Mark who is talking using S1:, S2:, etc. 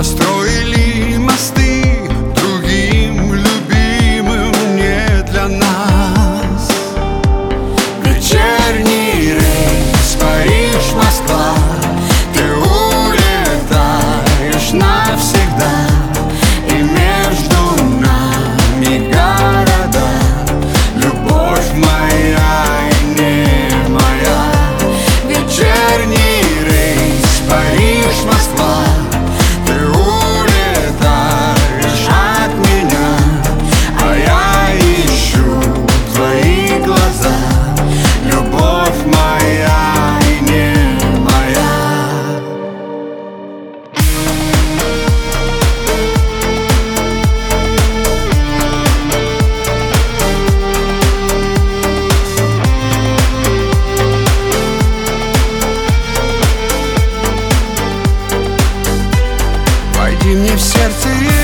S1: построили мосты другим любимым не для нас. Вечерний рейс Париж-Москва, ты улетаешь навсегда, и между нами города, любовь моя и не моя. Вечерний рейс Париж-Москва, ты улетаешь от меня, а я ищу твои глаза, любовь моя и не моя. Войди мне в сердце.